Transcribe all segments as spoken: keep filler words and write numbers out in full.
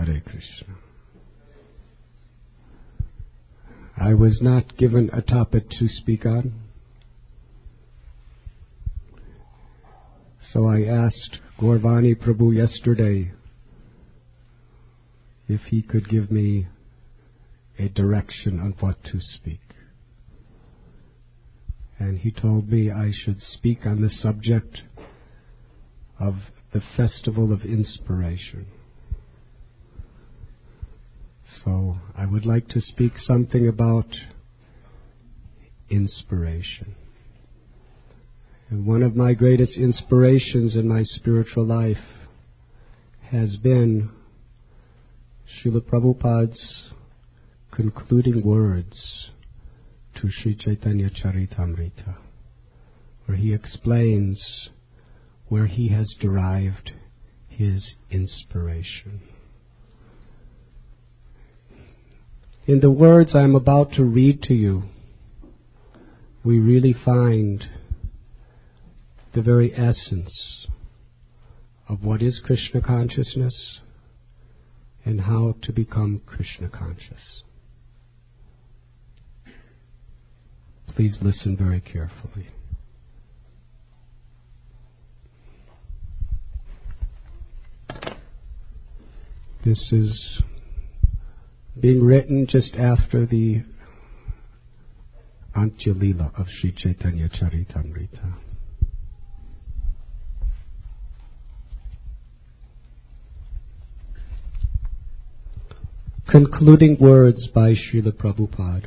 Hare Krishna. I was not given a topic to speak on, so I asked Gaurvani Prabhu yesterday if he could give me a direction on what to speak. And he told me I should speak on the subject of the Festival of Inspiration. So I would like to speak something about inspiration. And one of my greatest inspirations in my spiritual life has been Srila Prabhupada's concluding words to Sri Chaitanya Charitamrita, where he explains where he has derived his inspiration. In the words I am about to read to you, we really find the very essence of what is Krishna consciousness and how to become Krishna conscious. Please listen very carefully. This is being written just after the Antya Lila of Sri Chaitanya Charitamrita. Concluding words by Srila Prabhupada.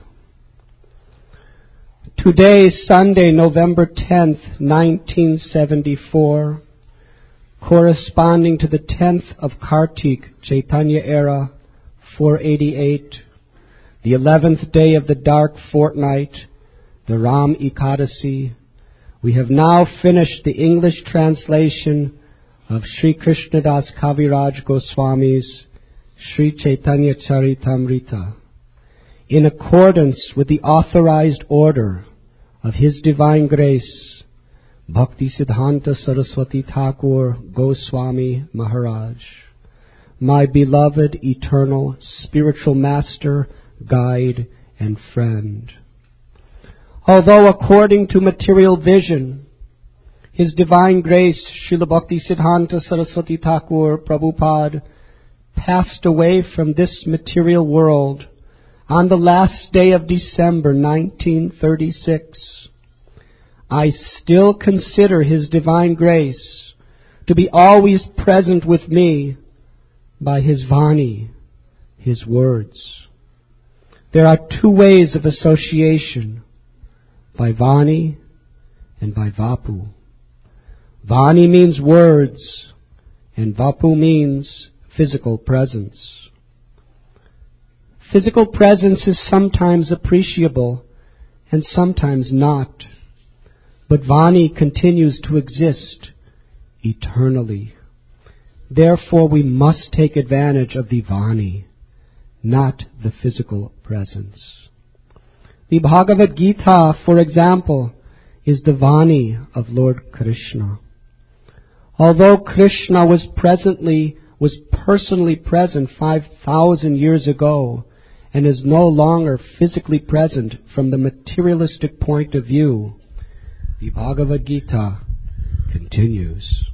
Today, Sunday, November tenth, nineteen seventy-four, corresponding to the tenth of Kartik, Chaitanya era, four eighty-eight, the eleventh day of the dark fortnight, the Ram Ekadasi, we have now finished the English translation of Sri Krishnadas Kaviraj Goswami's Sri Chaitanya Charitamrita, in accordance with the authorized order of His Divine Grace, Bhakti Siddhanta Saraswati Thakur Goswami Maharaj, my beloved eternal spiritual master, guide, and friend. Although according to material vision, His Divine Grace, Srila Bhakti Siddhanta Saraswati Thakur Prabhupada, passed away from this material world on the last day of December nineteen thirty-six, I still consider His Divine Grace to be always present with me by His Vani, His words. There are two ways of association, by Vani and by Vapu. Vani means words, and Vapu means physical presence. Physical presence is sometimes appreciable and sometimes not, but Vani continues to exist eternally. Therefore, we must take advantage of the Vani, not the physical presence. The Bhagavad Gita, for example, is the Vani of Lord Krishna. Although Krishna was presently was personally present five thousand years ago and is no longer physically present from the materialistic point of view, the Bhagavad Gita continues.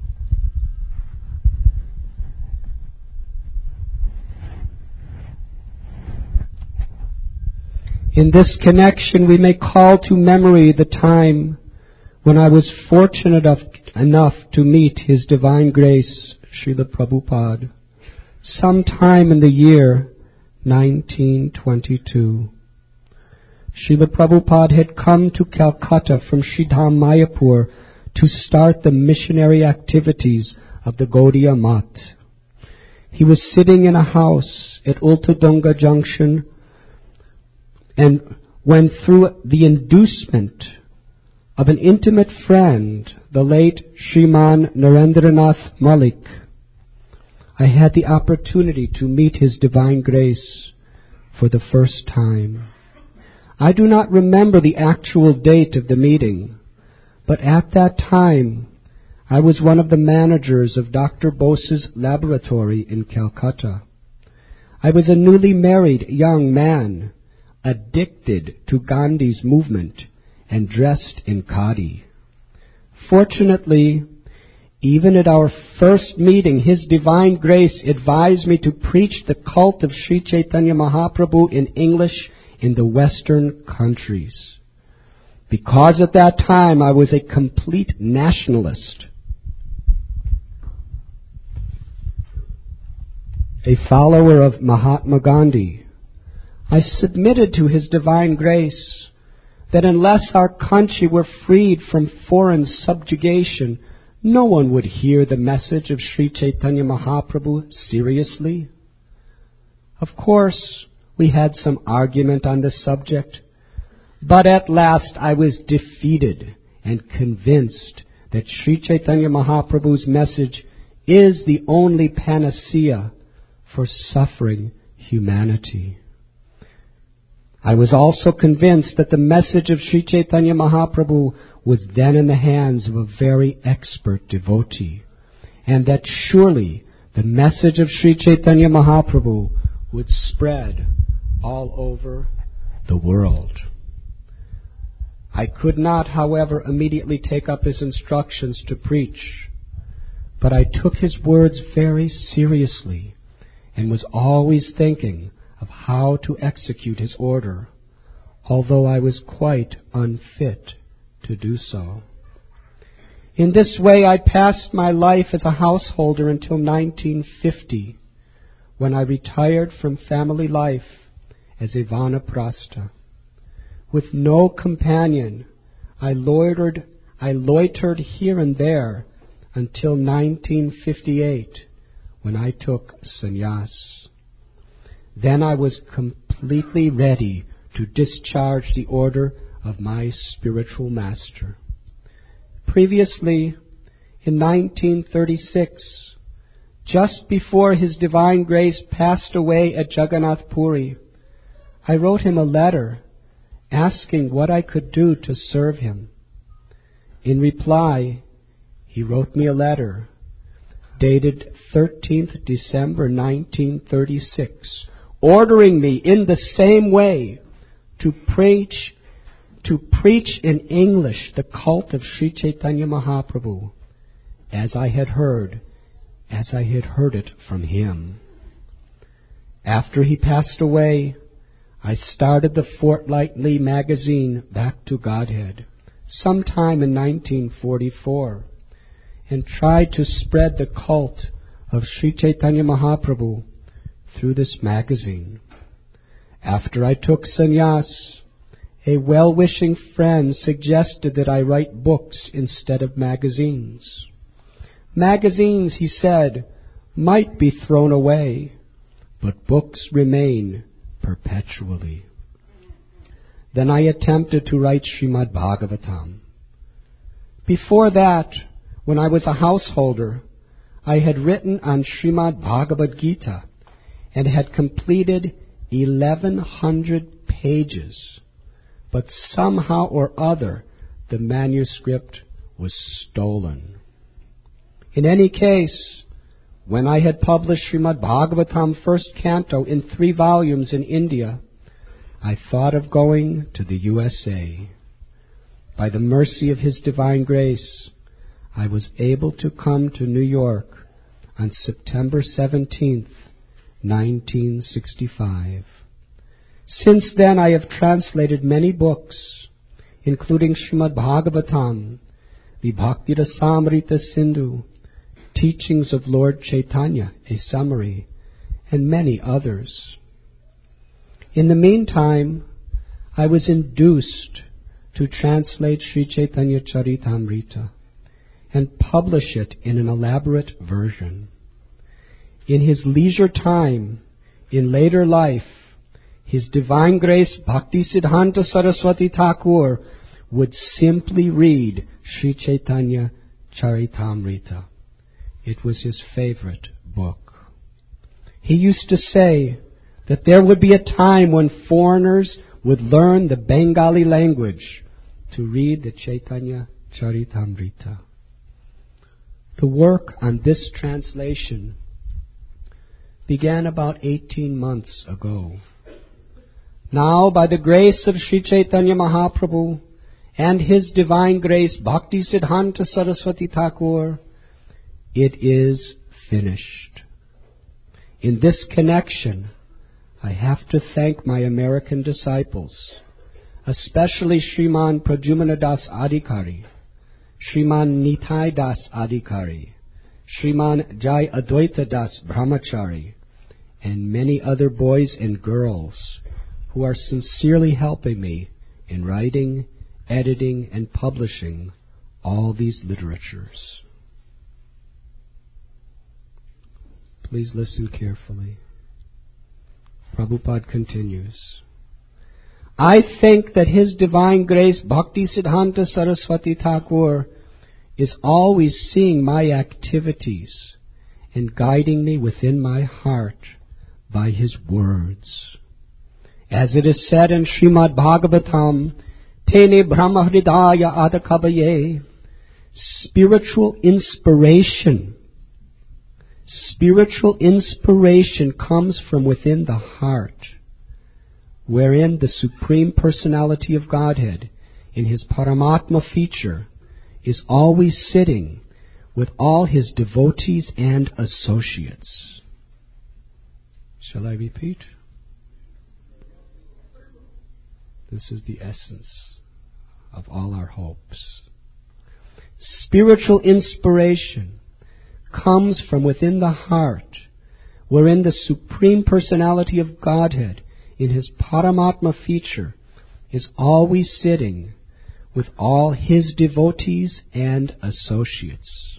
In this connection, we may call to memory the time when I was fortunate enough to meet His Divine Grace, Srila Prabhupada, sometime in the year nineteen twenty-two. Srila Prabhupada had come to Calcutta from Sridham Mayapur to start the missionary activities of the Gaudiya Math. He was sitting in a house at Ultadunga Junction and when through the inducement of an intimate friend, the late Shriman Narendranath Malik, I had the opportunity to meet His Divine Grace for the first time. I do not remember the actual date of the meeting, but at that time I was one of the managers of Doctor Bose's laboratory in Calcutta. I was a newly married young man, addicted to Gandhi's movement and dressed in khadi. Fortunately, even at our first meeting, His Divine Grace advised me to preach the cult of Sri Chaitanya Mahaprabhu in English in the Western countries. Because at that time I was a complete nationalist, a follower of Mahatma Gandhi, I submitted to His Divine Grace that unless our country were freed from foreign subjugation, no one would hear the message of Sri Chaitanya Mahaprabhu seriously. Of course, we had some argument on this subject, but at last I was defeated and convinced that Sri Chaitanya Mahaprabhu's message is the only panacea for suffering humanity. I was also convinced that the message of Sri Chaitanya Mahaprabhu was then in the hands of a very expert devotee, and that surely the message of Sri Chaitanya Mahaprabhu would spread all over the world. I could not, however, immediately take up his instructions to preach, but I took his words very seriously and was always thinking of how to execute his order, although I was quite unfit to do so. In this way I passed my life as a householder until nineteen fifty, when I retired from family life as a vanaprastha. With no companion, I loitered, I loitered here and there until nineteen fifty-eight, when I took sannyas. Then I was completely ready to discharge the order of my spiritual master. Previously, in nineteen thirty-six, just before His Divine Grace passed away at Jagannath Puri, I wrote him a letter asking what I could do to serve him. In reply, he wrote me a letter dated thirteenth December nineteen thirty-six, ordering me in the same way to preach to preach in English the cult of Sri Chaitanya Mahaprabhu, as I had heard, as I had heard it from him. After he passed away, I started the fortnightly magazine Back to Godhead sometime in nineteen forty-four and tried to spread the cult of Sri Chaitanya Mahaprabhu through this magazine. After I took sannyas, a well-wishing friend suggested that I write books instead of magazines. Magazines, he said, might be thrown away, but books remain perpetually. Then I attempted to write Srimad Bhagavatam. Before that, when I was a householder, I had written on Srimad Bhagavad Gita and had completed eleven hundred pages, but somehow or other the manuscript was stolen. In any case, when I had published Srimad Bhagavatam first canto in three volumes in India, I thought of going to the U S A. By the mercy of His Divine Grace, I was able to come to New York on September seventeenth, nineteen sixty-five. Since then I have translated many books, including Srimad Bhagavatam, the Bhakti Rasamrita Sindhu, Teachings of Lord Chaitanya, a summary, and many others. In the meantime, I was induced to translate Sri Chaitanya Charitamrita and publish it in an elaborate version. In his leisure time, in later life, His Divine Grace Bhakti Siddhanta Saraswati Thakur would simply read Sri Chaitanya Charitamrita. It was his favorite book. He used to say that there would be a time when foreigners would learn the Bengali language to read the Chaitanya began about eighteen months ago. Now, by the grace of Sri Chaitanya Mahaprabhu and His Divine Grace, Bhakti Siddhanta Saraswati Thakur, it is finished. In this connection, I have to thank my American disciples, especially Sriman Pradyumna Das Adhikari, Sriman Nitai Das Adhikari, Sriman Jai Advaita Das Brahmachari, and many other boys and girls who are sincerely helping me in writing, editing, and publishing all these literatures. Please listen carefully. Prabhupada continues, I think that His Divine Grace Bhakti Siddhanta Saraswati Thakur is always seeing my activities and guiding me within my heart by His words. As it is said in Srimad Bhagavatam, Tene Brahma Hridaya Adakavaye, spiritual inspiration. Spiritual inspiration comes from within the heart, wherein the Supreme Personality of Godhead, in His Paramatma feature, is always sitting with all His devotees and associates. Shall I repeat? This is the essence of all our hopes. Spiritual inspiration comes from within the heart, wherein the Supreme Personality of Godhead, in His Paramatma feature, is always sitting with all His devotees and associates.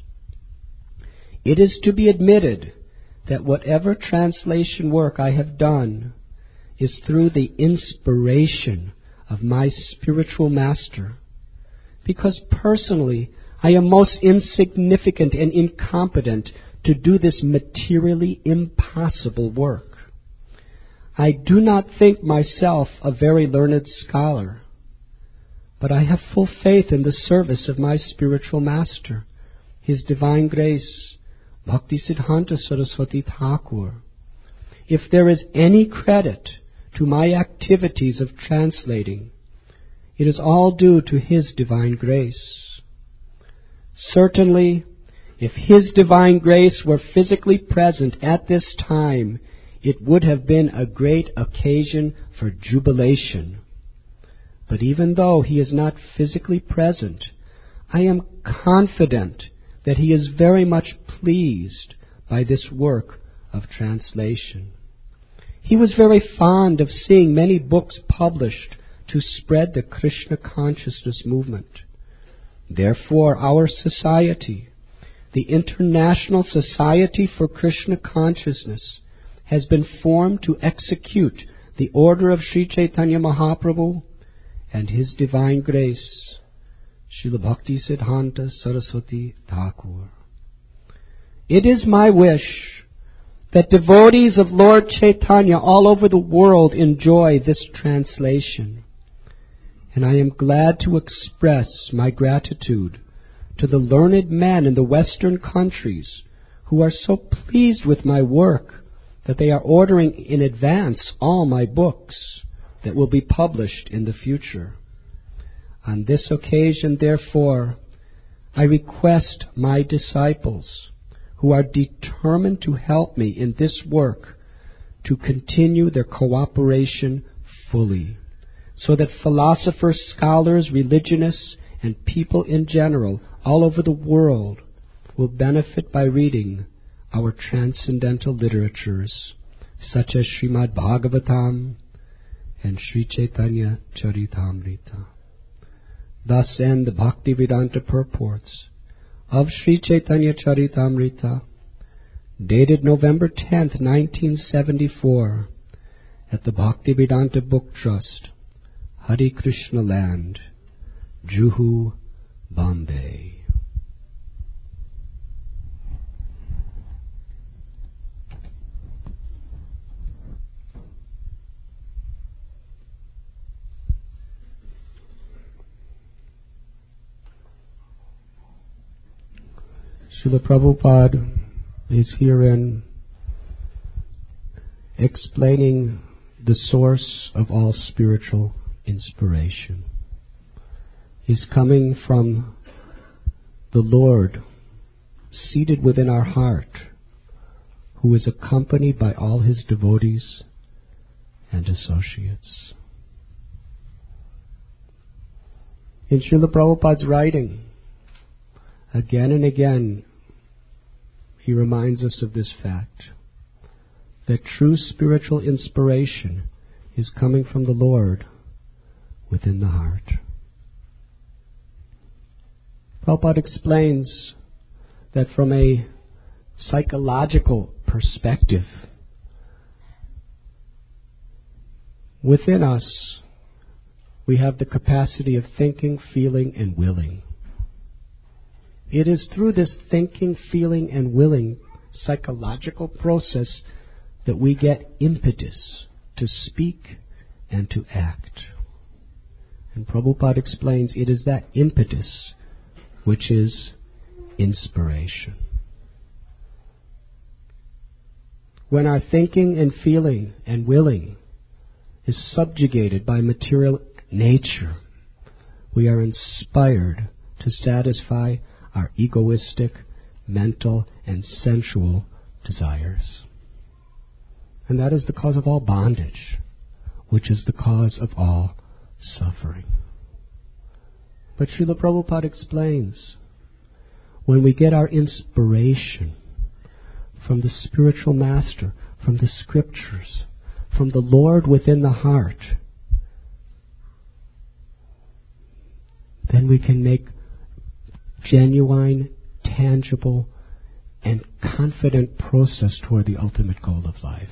It is to be admitted that whatever translation work I have done is through the inspiration of my spiritual master, because personally I am most insignificant and incompetent to do this materially impossible work. I do not think myself a very learned scholar, but I have full faith in the service of my spiritual master, His Divine Grace, Bhakti Siddhanta Saraswati Thakur. If there is any credit to my activities of translating, it is all due to His Divine Grace. Certainly, if His Divine Grace were physically present at this time, it would have been a great occasion for jubilation. But even though He is not physically present, I am confident that He is very much pleased by this work of translation. He was very fond of seeing many books published to spread the Krishna consciousness movement. Therefore, our society, the International Society for Krishna Consciousness, has been formed to execute the order of Sri Chaitanya Mahaprabhu and His Divine Grace, Srila Bhakti Siddhanta Saraswati Thakur. It is my wish that devotees of Lord Chaitanya all over the world enjoy this translation, and I am glad to express my gratitude to the learned men in the Western countries who are so pleased with my work that they are ordering in advance all my books that will be published in the future. On this occasion, therefore, I request my disciples who are determined to help me in this work to continue their cooperation fully, so that philosophers, scholars, religionists, and people in general all over the world will benefit by reading our transcendental literatures, such as Srimad Bhagavatam and Sri Chaitanya Charitamrita. Thus end the Bhaktivedanta purports of Sri Chaitanya Charitamrita, dated November tenth, nineteen seventy-four, at the Bhaktivedanta Book Trust, Hare Krishna Land, Juhu, Bombay. Srila Prabhupada is herein explaining the source of all spiritual inspiration is coming from the Lord seated within our heart, who is accompanied by all his devotees and associates. In Srila Prabhupada's writing, again and again, he reminds us of this fact, that true spiritual inspiration is coming from the Lord within the heart. Prabhupada explains that from a psychological perspective, within us we have the capacity of thinking, feeling, and willing. It is through this thinking, feeling, and willing psychological process that we get impetus to speak and to act. And Prabhupada explains it is that impetus which is inspiration. When our thinking and feeling and willing is subjugated by material nature, we are inspired to satisfy our egoistic, mental, and sensual desires. And that is the cause of all bondage, which is the cause of all suffering. But Srila Prabhupada explains, when we get our inspiration from the spiritual master, from the scriptures, from the Lord within the heart, then we can make genuine, tangible, and confident process toward the ultimate goal of life.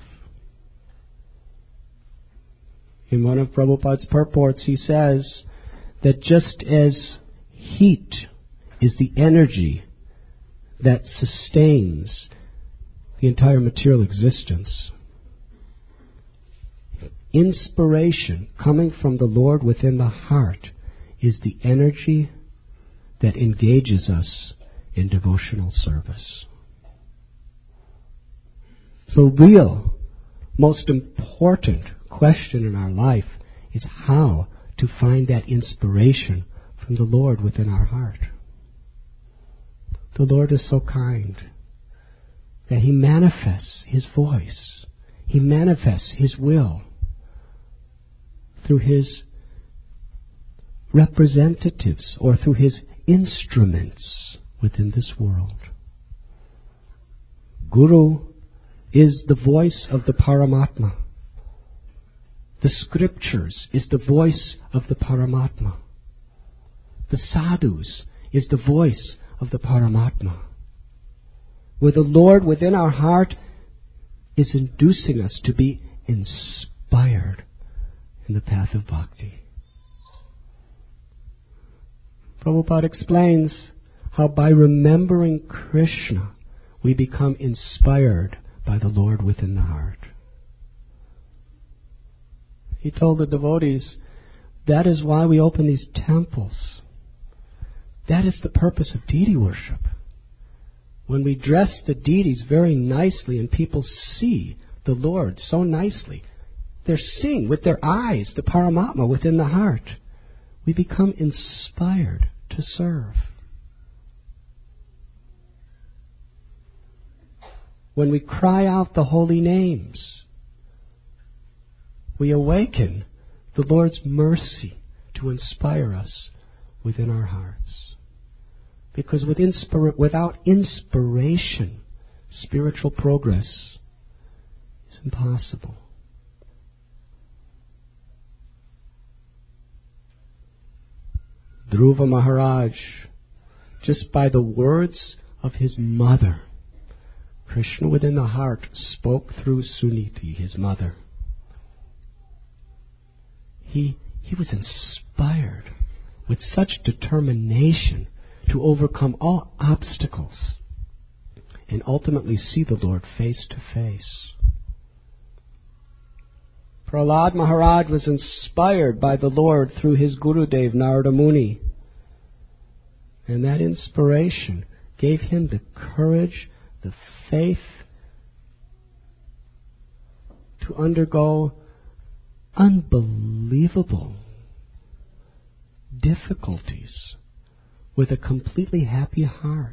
In one of Prabhupada's purports, he says that just as heat is the energy that sustains the entire material existence, inspiration coming from the Lord within the heart is the energy that engages us in devotional service. The real, most important question in our life is how to find that inspiration from the Lord within our heart. The Lord is so kind that He manifests His voice, He manifests His will through His representatives or through His instruments within this world. Guru is the voice of the Paramatma. The scriptures is the voice of the Paramatma. The sadhus is the voice of the Paramatma. Where the Lord within our heart is inducing us to be inspired in the path of bhakti. Prabhupada explains how by remembering Krishna we become inspired by the Lord within the heart. He told the devotees, that is why we open these temples. That is the purpose of deity worship. When we dress the deities very nicely and people see the Lord so nicely, they're seeing with their eyes the Paramatma within the heart. We become inspired to serve. When we cry out the holy names, we awaken the Lord's mercy to inspire us within our hearts. Because with inspira- without inspiration, spiritual progress is impossible. Dhruva Maharaj, just by the words of his mother, Krishna within the heart spoke through Suniti, his mother. He, he was inspired with such determination to overcome all obstacles and ultimately see the Lord face to face. Prahlad Maharaj was inspired by the Lord through his Gurudev Narada Muni. And that inspiration gave him the courage, the faith to to undergo unbelievable difficulties with a completely happy heart.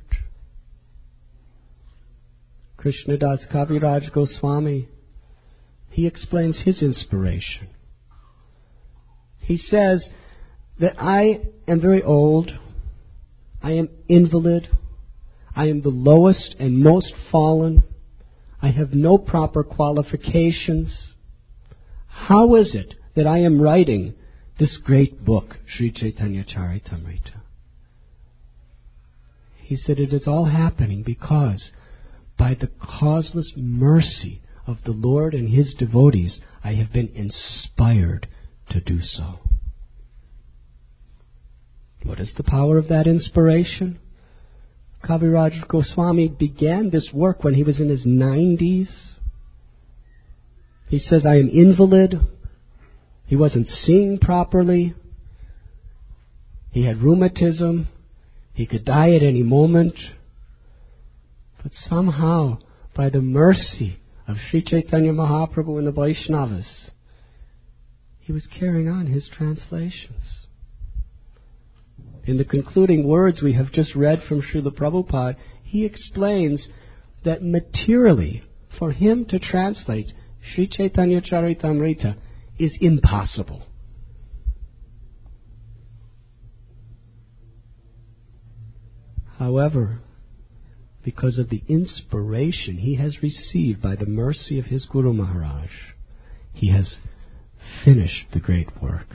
Krishnadas Kaviraj Goswami, he explains his inspiration. He says that I am very old, I am invalid, I am the lowest and most fallen, I have no proper qualifications. How is it that I am writing this great book, Sri Chaitanya Charitamrita? He said it is all happening because by the causeless mercy of the Lord and His devotees, I have been inspired to do so. What is the power of that inspiration? Kaviraj Goswami began this work when he was in his nineties. He says, I am invalid. He wasn't seeing properly. He had rheumatism. He could die at any moment. But somehow, by the mercy of Sri Chaitanya Mahaprabhu and the Vaishnavas, he was carrying on his translations. In the concluding words we have just read from Srila Prabhupada, he explains that materially, for him to translate Sri Chaitanya Charitamrita is impossible. However, because of the inspiration he has received by the mercy of his Guru Maharaj, he has finished the great work.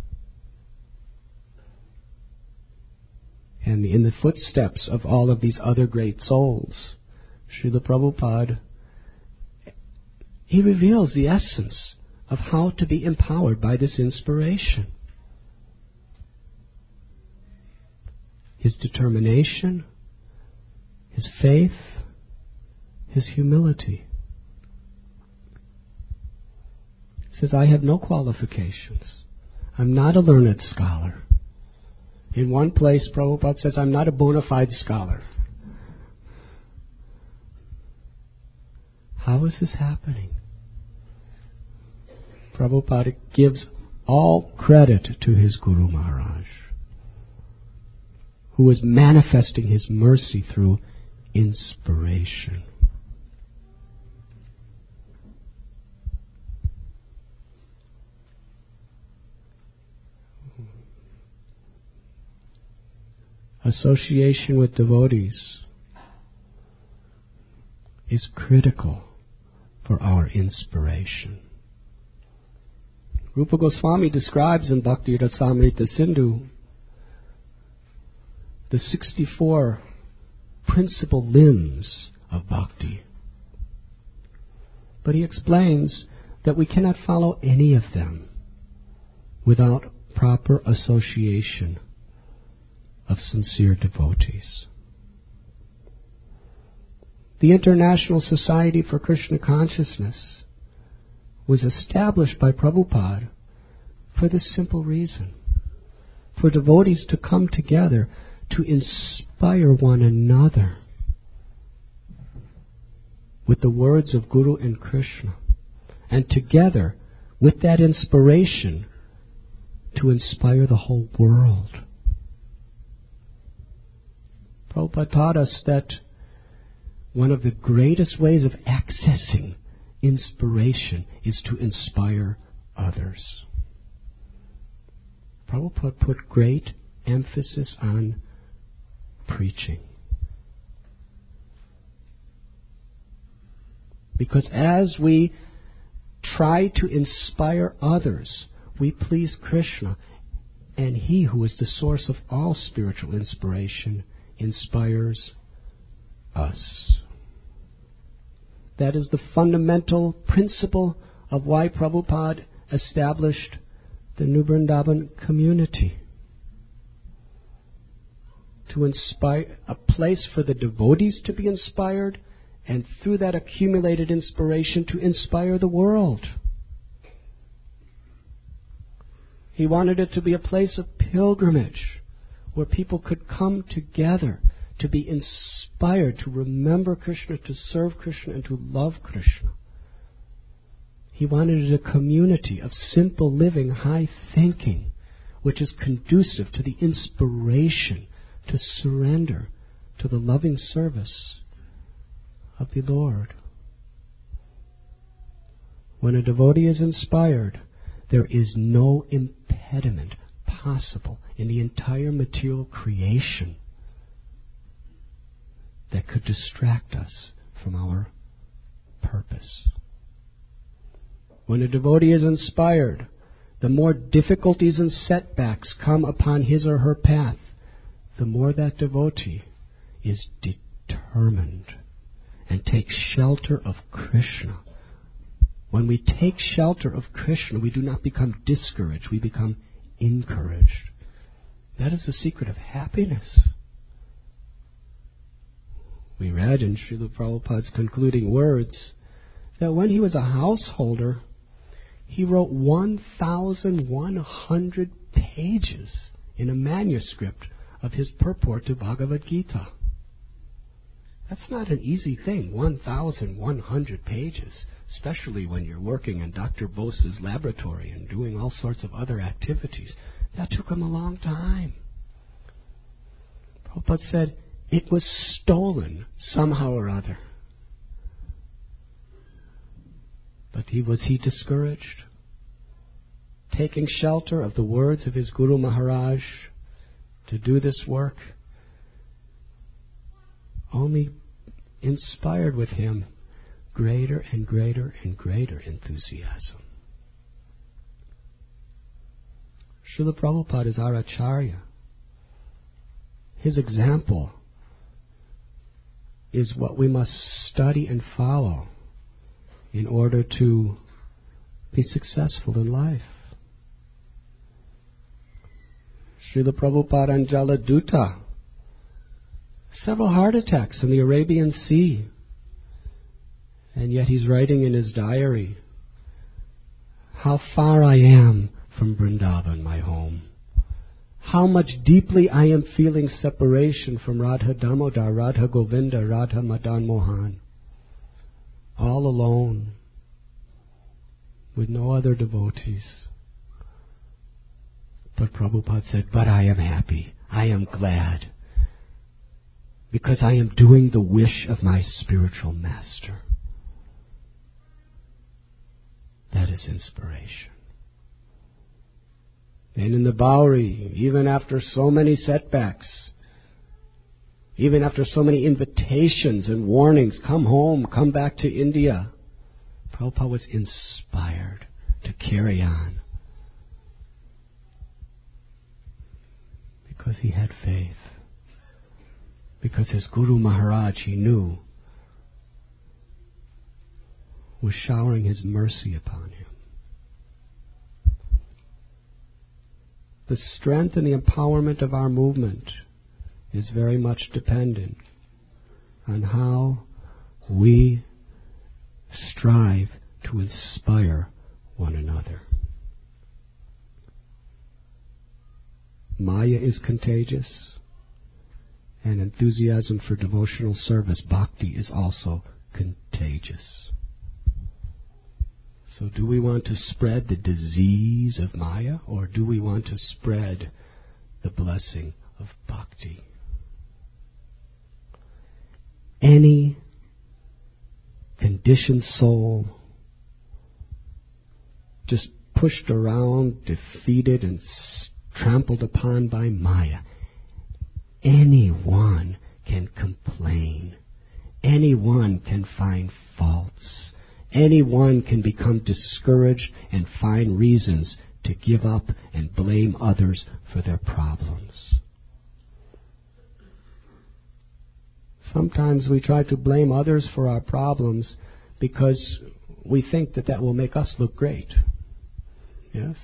And in the footsteps of all of these other great souls, Srila Prabhupada, he reveals the essence of how to be empowered by this inspiration. His determination, his faith, his humility. He says, I have no qualifications. I'm not a learned scholar. In one place, Prabhupada says, I'm not a bona fide scholar. How is this happening? Prabhupada gives all credit to his Guru Maharaj, who is manifesting his mercy through inspiration. Association with devotees is critical for our inspiration. Rupa Goswami describes in Bhakti Rasamrita Sindhu the sixty-four principal limbs of bhakti. But he explains that we cannot follow any of them without proper association of sincere devotees. The International Society for Krishna Consciousness was established by Prabhupada for this simple reason: for devotees to come together to inspire one another with the words of Guru and Krishna, and together with that inspiration to inspire the whole world. Prabhupada taught us that one of the greatest ways of accessing inspiration is to inspire others. Prabhupada put great emphasis on preaching. Because as we try to inspire others, we please Krishna, and He who is the source of all spiritual inspiration inspires us. That is the fundamental principle of why Prabhupada established the New Vrindavan community. To inspire, a place for the devotees to be inspired, and through that accumulated inspiration to inspire the world. He wanted it to be a place of pilgrimage, where people could come together to be inspired to remember Krishna, to serve Krishna, and to love Krishna. He wanted a community of simple living, high thinking, which is conducive to the inspiration to surrender to the loving service of the Lord. When a devotee is inspired, there is no impediment possible in the entire material creation that could distract us from our purpose. When a devotee is inspired, the more difficulties and setbacks come upon his or her path, the more that devotee is determined and takes shelter of Krishna. When we take shelter of Krishna, we do not become discouraged, we become encouraged. That is the secret of happiness. We read in Srila Prabhupada's concluding words that when he was a householder, he wrote one thousand one hundred pages in a manuscript of his purport to Bhagavad Gita. That's not an easy thing, one thousand one hundred pages, especially when you're working in Doctor Bose's laboratory and doing all sorts of other activities. That took him a long time. Prabhupada said, it was stolen somehow or other. But he was he discouraged? Taking shelter of the words of his Guru Maharaj to do this work only inspired with him greater and greater and greater enthusiasm. Srila Prabhupada is our Acharya. His example is what we must study and follow in order to be successful in life. Srila Prabhupada and Jaladuta, several heart attacks in the Arabian Sea, and yet he's writing in his diary, how far I am from Vrindavan, my home. How much deeply I am feeling separation from Radha Damodar, Radha Govinda, Radha Madan Mohan. All alone, with no other devotees. But Prabhupada said, but I am happy, I am glad, because I am doing the wish of my spiritual master. That is inspiration. And in the Bowery, even after so many setbacks, even after so many invitations and warnings, come home, come back to India, Prabhupada was inspired to carry on. Because he had faith. Because his Guru Maharaj, he knew, was showering his mercy upon him. The strength and the empowerment of our movement is very much dependent on how we strive to inspire one another. Maya is contagious, and enthusiasm for devotional service, bhakti, is also contagious. So do we want to spread the disease of Maya, or do we want to spread the blessing of bhakti? Any conditioned soul just pushed around, defeated, and trampled upon by Maya, anyone can complain. Anyone can find faults. Anyone can become discouraged and find reasons to give up and blame others for their problems. Sometimes we try to blame others for our problems because we think that that will make us look great. Yes?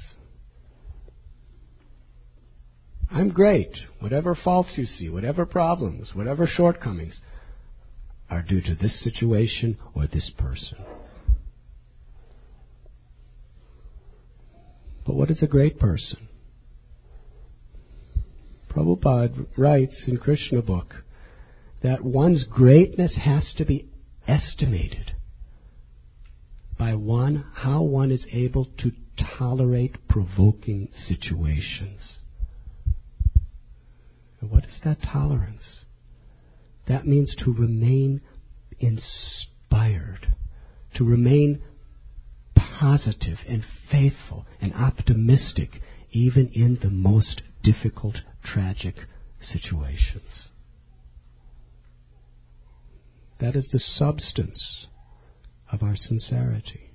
I'm great. Whatever faults you see, whatever problems, whatever shortcomings are due to this situation or this person. But what is a great person? Prabhupada writes in Krishna book that one's greatness has to be estimated by one, how one is able to tolerate provoking situations. And what is that tolerance? That means to remain inspired, to remain positive and faithful and optimistic even in the most difficult, tragic situations. That is the substance of our sincerity.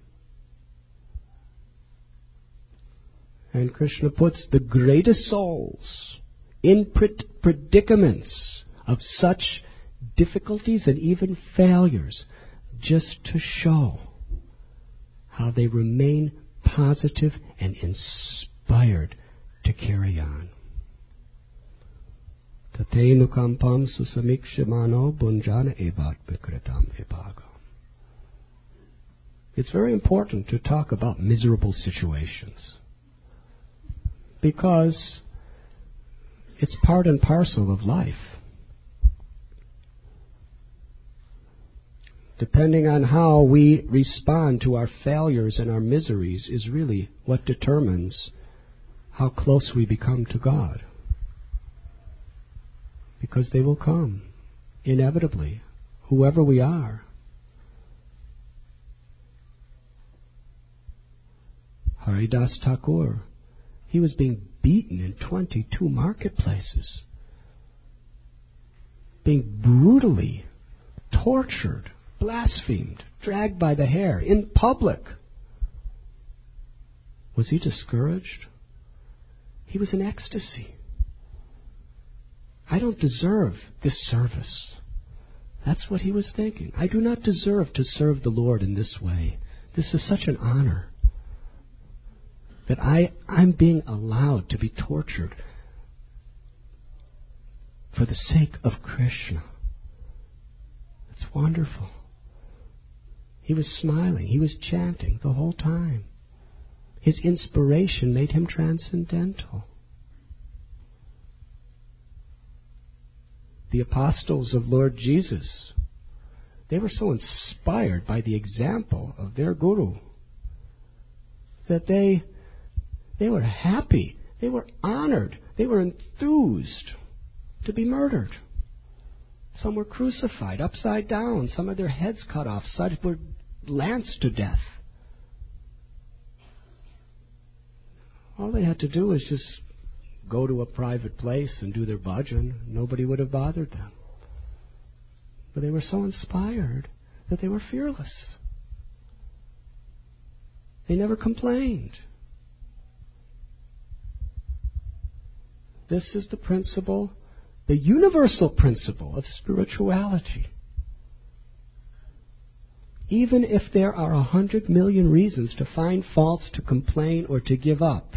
And Krishna puts the greatest souls in pred- predicaments of such difficulties and even failures just to show how they remain positive and inspired to carry on. Tatenukampam susamikshimano bunjana evat vikritam vipaga. It's very important to talk about miserable situations because it's part and parcel of life. Depending on how we respond to our failures and our miseries is really what determines how close we become to God. Because they will come, inevitably, whoever we are. Haridas Thakur, he was being beaten in twenty-two marketplaces, being brutally tortured, blasphemed, dragged by the hair in public. Was he discouraged? He was in ecstasy. I don't deserve this service. That's what he was thinking. I do not deserve to serve the Lord in this way. This is such an honor that I, I'm being allowed to be tortured for the sake of Krishna. It's wonderful. He was smiling. He was chanting the whole time. His inspiration made him transcendental. The apostles of Lord Jesus, they were so inspired by the example of their guru that they they were happy, they were honored, they were enthused to be murdered. Some were crucified upside down, some of their heads cut off, some were lanced to death. All they had to do was just go to a private place and do their bhajan. Nobody would have bothered them. But they were so inspired that they were fearless. They never complained. This is the principle, the universal principle of spirituality. Even if there are a hundred million reasons to find faults, to complain, or to give up,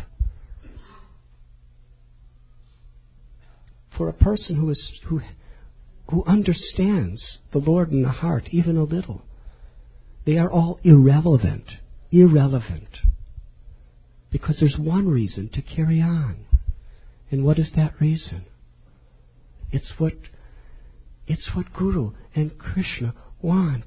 for a person who is who who understands the Lord in the heart, even a little, they are all irrelevant, irrelevant, because there's one reason to carry on. And what is that reason? It's what it's what Guru and Krishna want.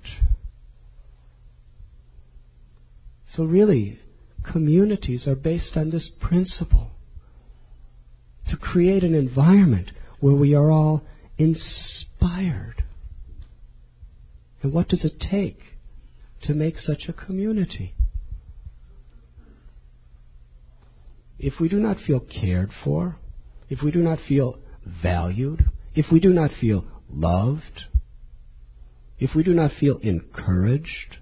So really, communities are based on this principle, to create an environment where we are all inspired. And what does it take to make such a community? If we do not feel cared for, if we do not feel valued, if we do not feel loved, if we do not feel encouraged,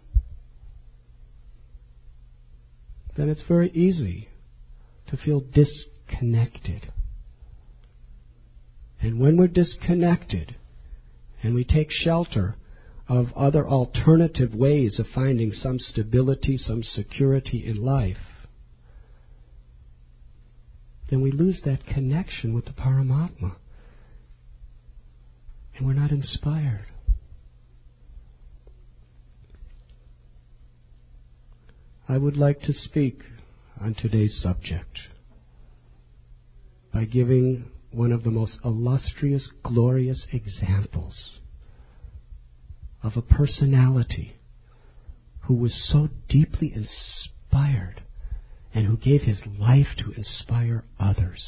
then it's very easy to feel disconnected. And when we're disconnected and we take shelter of other alternative ways of finding some stability, some security in life, then we lose that connection with the Paramatma. And we're not inspired. I would like to speak on today's subject by giving one of the most illustrious, glorious examples of a personality who was so deeply inspired and who gave his life to inspire others.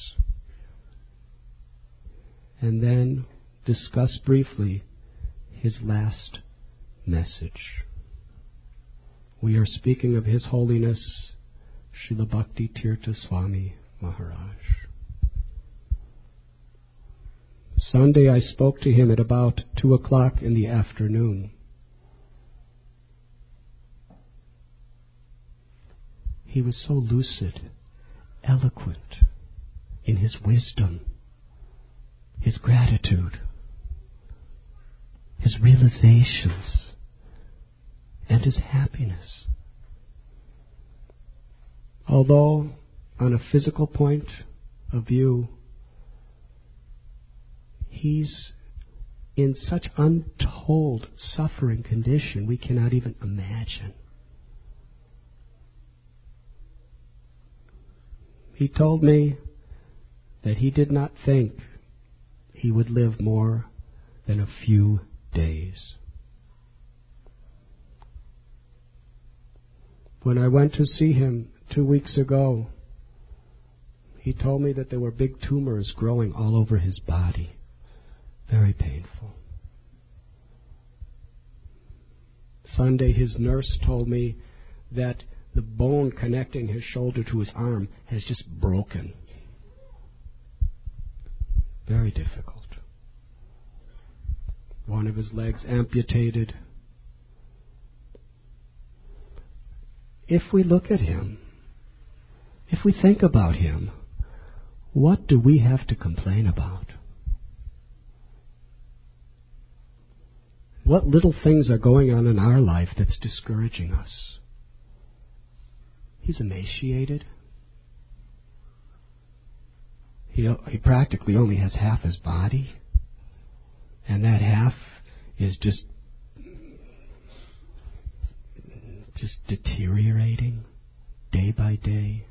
And then discuss briefly his last message. We are speaking of His Holiness Srila Bhakti Tirtha Swami Maharaj. Sunday I spoke to him at about two o'clock in the afternoon. He was so lucid, eloquent in his wisdom, his gratitude, his realizations, and his happiness. Although, on a physical point of view, he's in such untold suffering condition we cannot even imagine. He told me that he did not think he would live more than a few days. When I went to see him two weeks ago, he told me that there were big tumors growing all over his body. Very painful. Sunday, his nurse told me that the bone connecting his shoulder to his arm has just broken. Very difficult. One of his legs amputated. If we look at him, if we think about him, what do we have to complain about? What little things are going on in our life that's discouraging us? He's emaciated. He, he practically only has half his body, and that half is just just deteriorating day by day.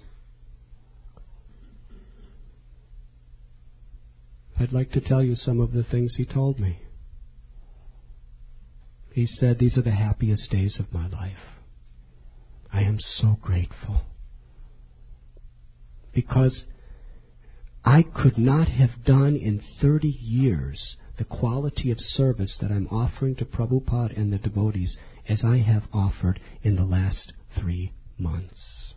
I'd like to tell you some of the things he told me. He said, "These are the happiest days of my life. I am so grateful because I could not have done in thirty years the quality of service that I'm offering to Prabhupada and the devotees as I have offered in the last three months.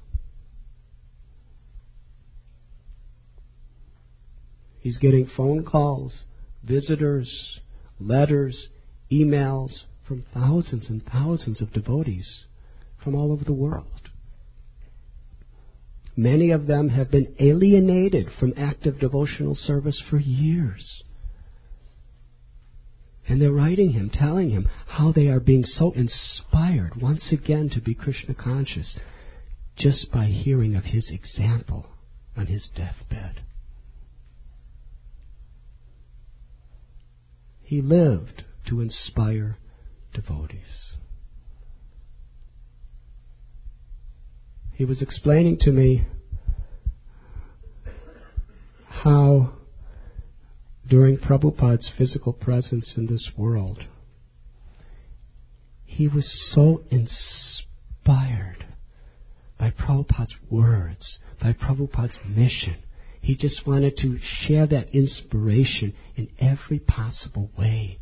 He's getting phone calls, visitors, letters, emails from thousands and thousands of devotees from all over the world. Many of them have been alienated from active devotional service for years. And they're writing him, telling him how they are being so inspired once again to be Krishna conscious just by hearing of his example on his deathbed. He lived to inspire devotees. He was explaining to me how during Prabhupada's physical presence in this world, he was so inspired by Prabhupada's words, by Prabhupada's mission. He just wanted to share that inspiration in every possible way.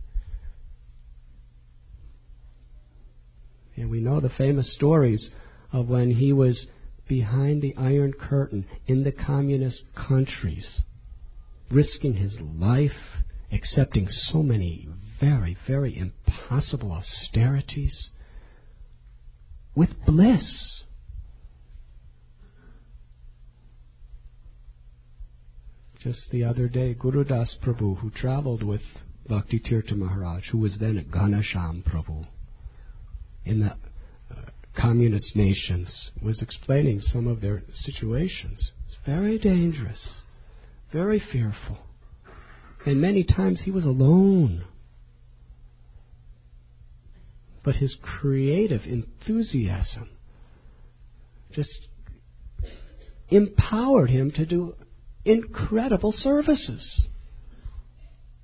And we know the famous stories of when he was behind the Iron Curtain in the communist countries, risking his life, accepting so many very, very impossible austerities, with bliss. Just the other day, Guru Das Prabhu, who traveled with Bhakti Tirtha Maharaj, who was then at Ghanasham Prabhu, in the uh, communist nations, was explaining some of their situations. It's very dangerous, very fearful. And many times he was alone. But his creative enthusiasm just empowered him to do incredible services.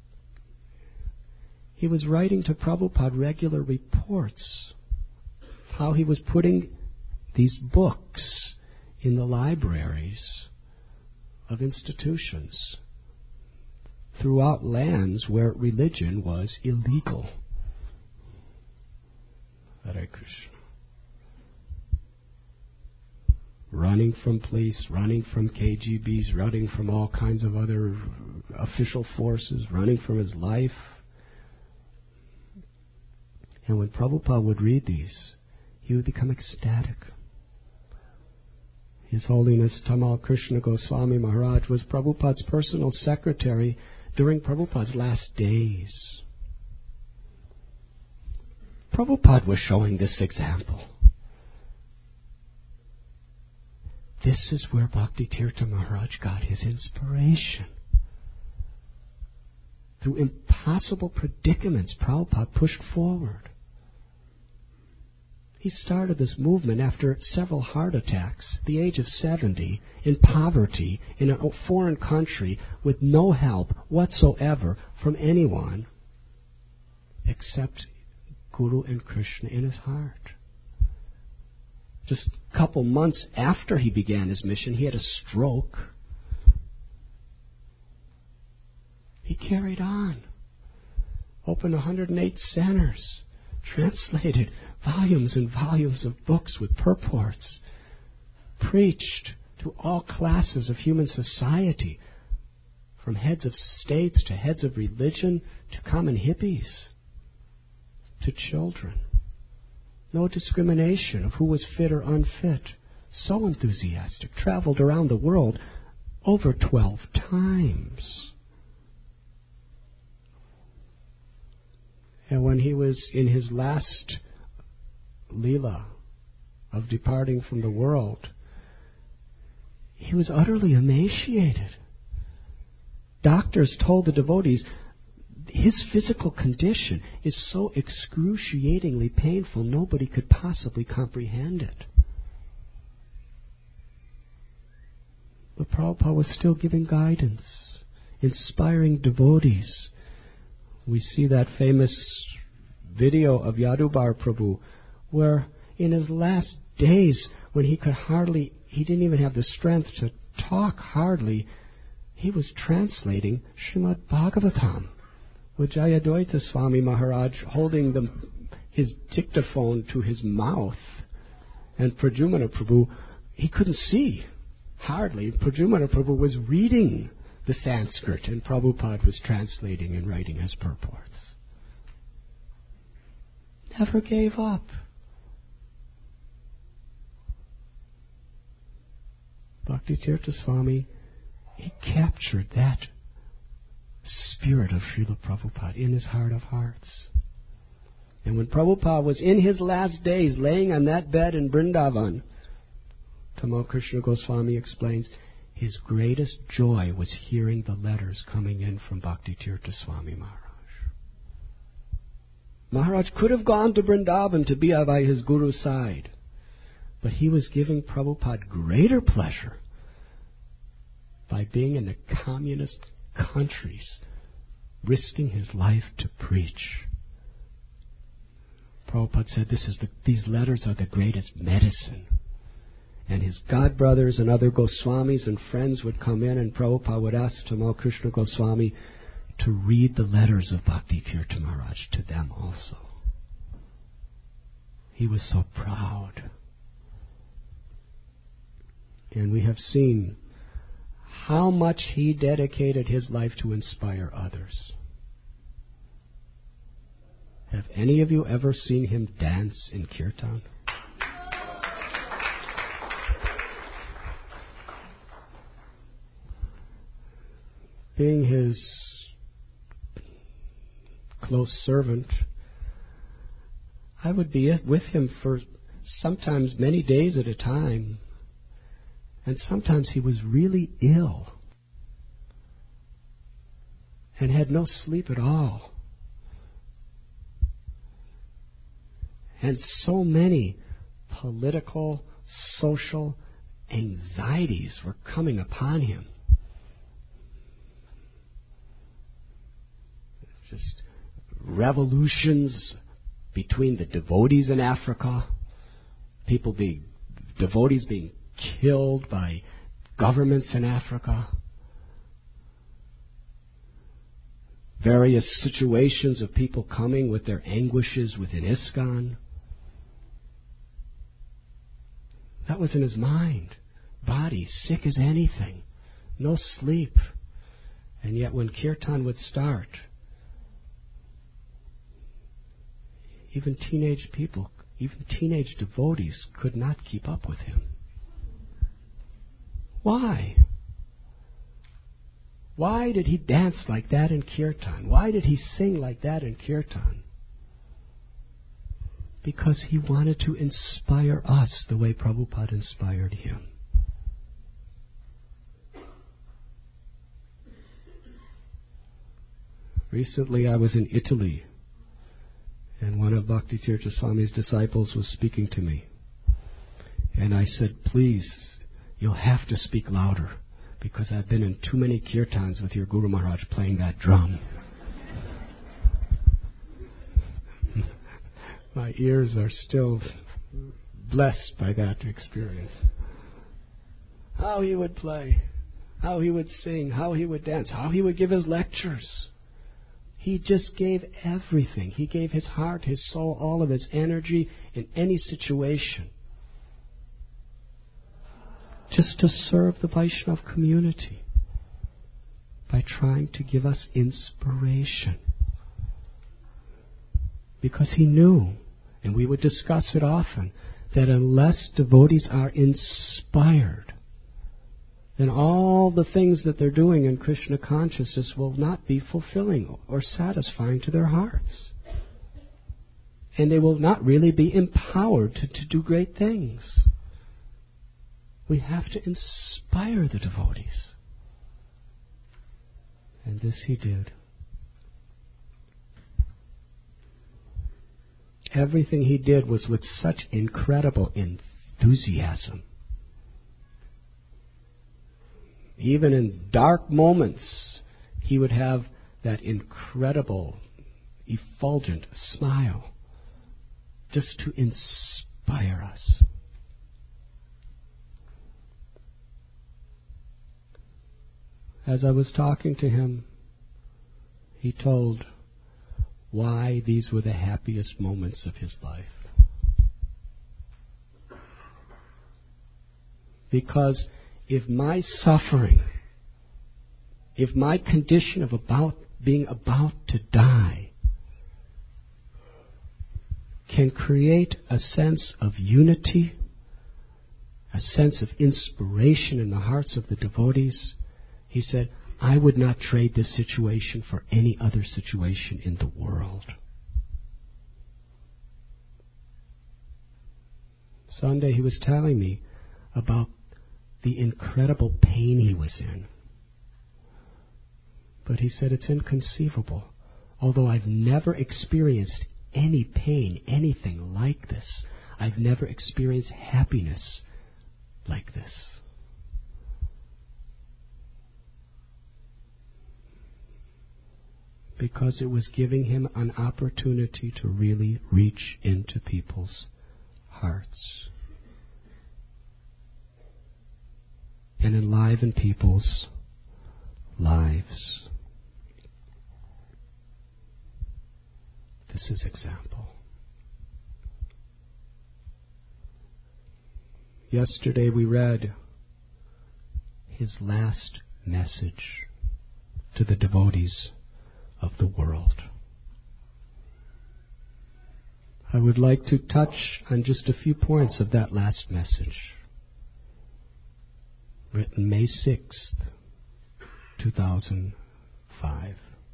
He was writing to Prabhupada regular reports how he was putting these books in the libraries of institutions throughout lands where religion was illegal. Hare Krishna. Running from police, running from K G Bs, running from all kinds of other official forces, running from his life. And when Prabhupada would read these, he would become ecstatic. His Holiness Tamal Krishna Goswami Maharaj was Prabhupada's personal secretary during Prabhupada's last days. Prabhupada was showing this example. This is where Bhaktitirtha Maharaj got his inspiration. Through impossible predicaments, Prabhupada pushed forward. He started this movement after several heart attacks, at the age of seventy, in poverty, in a foreign country, with no help whatsoever from anyone except Guru and Krishna in his heart. Just a couple months after he began his mission, he had a stroke. He carried on, opened one hundred eight centers, translated volumes and volumes of books with purports, preached to all classes of human society, from heads of states to heads of religion to common hippies, to children. No discrimination of who was fit or unfit. So enthusiastic. Traveled around the world over twelve times. And when he was in his last Leela of departing from the world, he was utterly emaciated. Doctors told the devotees, his physical condition is so excruciatingly painful, nobody could possibly comprehend it. But Prabhupada was still giving guidance, inspiring devotees. We see that famous video of Yadubar Prabhu, where in his last days, when he could hardly, he didn't even have the strength to talk hardly, he was translating Srimad Bhagavatam, with Jayadvaita Swami Maharaj holding the, his dictaphone to his mouth. And Pradyumna Prabhu, he couldn't see, hardly. Pradyumna Prabhu was reading the Sanskrit, and Prabhupada was translating and writing his purports. Never gave up. Bhaktitirtha Swami, he captured that spirit of Srila Prabhupada in his heart of hearts. And when Prabhupada was in his last days laying on that bed in Vrindavan, Tamal Krishna Goswami explains, his greatest joy was hearing the letters coming in from Bhaktitirtha Swami Maharaj. Maharaj could have gone to Vrindavan to be by his Guru's side, but he was giving Prabhupada greater pleasure by being in the communist countries, risking his life to preach. Prabhupada said, "This is the, these letters are the greatest medicine." And his godbrothers and other Goswamis and friends would come in, and Prabhupada would ask Tamal Krishna Goswami to read the letters of Bhaktitirtha Maharaj to them also. He was so proud. And we have seen how much he dedicated his life to inspire others. Have any of you ever seen him dance in kirtan? Being his close servant, I would be with him for sometimes many days at a time. And sometimes he was really ill and had no sleep at all. And so many political, social anxieties were coming upon him. Just revolutions between the devotees in Africa, people being, devotees being killed by governments in Africa. Various situations of people coming with their anguishes within ISKCON. That was in his mind. Body sick as anything. No sleep. And yet when kirtan would start, even teenage people, even teenage devotees could not keep up with him. Why? Why did he dance like that in kirtan? Why did he sing like that in kirtan? Because he wanted to inspire us the way Prabhupada inspired him. Recently I was in Italy, and one of Bhakti Tirtha Swami's disciples was speaking to me. And I said, please, you'll have to speak louder, because I've been in too many kirtans with your Guru Maharaj playing that drum. My ears are still blessed by that experience. How he would play, how he would sing, how he would dance, how he would give his lectures. He just gave everything. He gave his heart, his soul, all of his energy in any situation, just to serve the Vaishnava community by trying to give us inspiration. Because he knew, and we would discuss it often, that unless devotees are inspired, then all the things that they're doing in Krishna consciousness will not be fulfilling or satisfying to their hearts. And they will not really be empowered to, to do great things. We have to inspire the devotees. And this he did. Everything he did was with such incredible enthusiasm. Even in dark moments, he would have that incredible, effulgent smile just to inspire us. As I was talking to him, he told why these were the happiest moments of his life. Because if my suffering, if my condition of about being about to die can create a sense of unity, a sense of inspiration in the hearts of the devotees, he said, I would not trade this situation for any other situation in the world. Sunday he was telling me about the incredible pain he was in. But he said it's inconceivable. Although I've never experienced any pain, anything like this, I've never experienced happiness like this. Because it was giving him an opportunity to really reach into people's hearts and enliven people's lives. This is example. Yesterday we read his last message to the devotees of the world. I would like to touch on just a few points of that last message, written May sixth, two thousand five.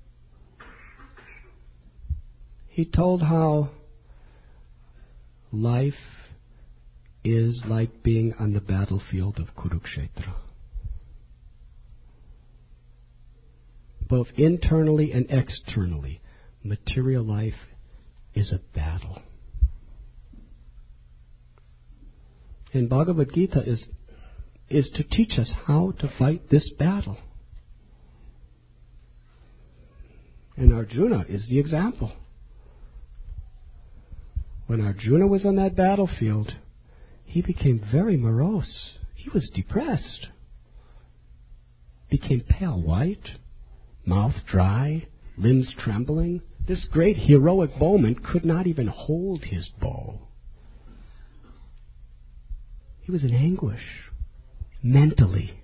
He told how life is like being on the battlefield of Kurukshetra. Both internally and externally, material life is a battle. And Bhagavad Gita is, is to teach us how to fight this battle. And Arjuna is the example. When Arjuna was on that battlefield, he became very morose. He was depressed. Became pale white, mouth dry, limbs trembling. This great heroic bowman could not even hold his bow. He was in anguish, mentally,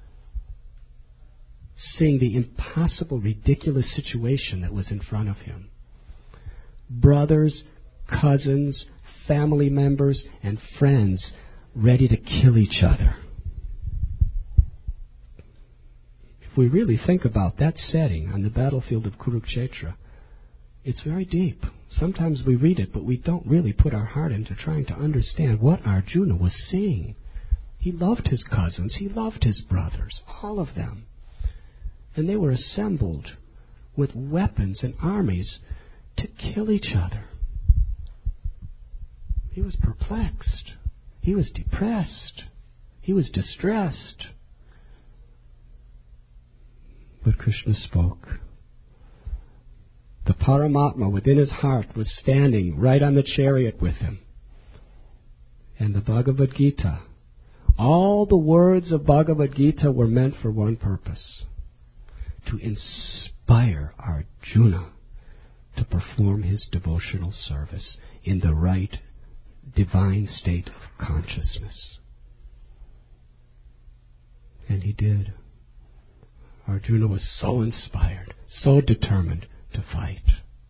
seeing the impossible, ridiculous situation that was in front of him. Brothers, cousins, family members, and friends ready to kill each other. If we really think about that setting on the battlefield of Kurukshetra, it's very deep. Sometimes we read it, but we don't really put our heart into trying to understand what Arjuna was seeing. He loved his cousins. He loved his brothers, all of them. And they were assembled with weapons and armies to kill each other. He was perplexed. He was depressed. He was distressed. But Krishna spoke. The Paramatma within his heart was standing right on the chariot with him. And the Bhagavad Gita, all the words of Bhagavad Gita were meant for one purpose: to inspire Arjuna to perform his devotional service in the right divine state of consciousness. And he did. Arjuna was so inspired, so determined to fight.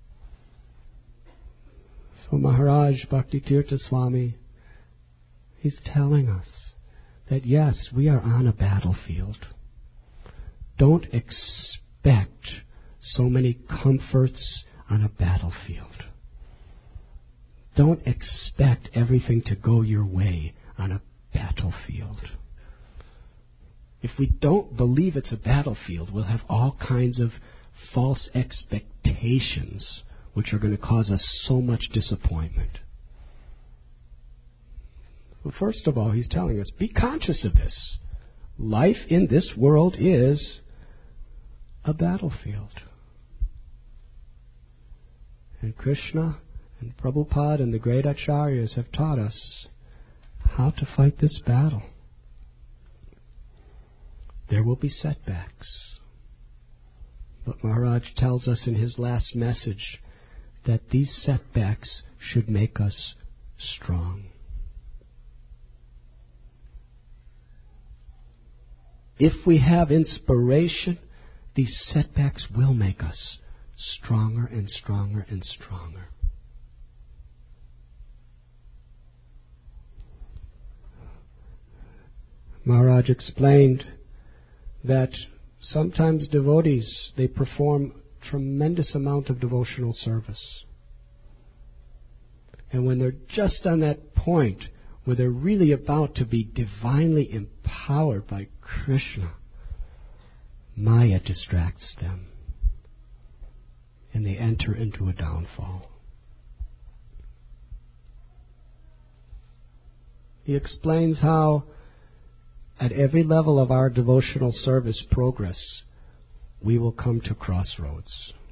So Maharaj Bhaktitirtha Swami, he's telling us that yes, we are on a battlefield. Don't expect so many comforts on a battlefield. Don't expect everything to go your way on a battlefield. If we don't believe it's a battlefield, we'll have all kinds of false expectations which are going to cause us so much disappointment. Well, first of all, he's telling us, be conscious of this. Life in this world is a battlefield. And Krishna and Prabhupada and the great acharyas have taught us how to fight this battle. There will be setbacks. But Maharaj tells us in his last message that these setbacks should make us strong. If we have inspiration, these setbacks will make us stronger and stronger and stronger. Maharaj explained that sometimes devotees, they perform tremendous amount of devotional service. And when they're just on that point where they're really about to be divinely empowered by Krishna, Maya distracts them and they enter into a downfall. He explains how at every level of our devotional service progress, we will come to crossroads.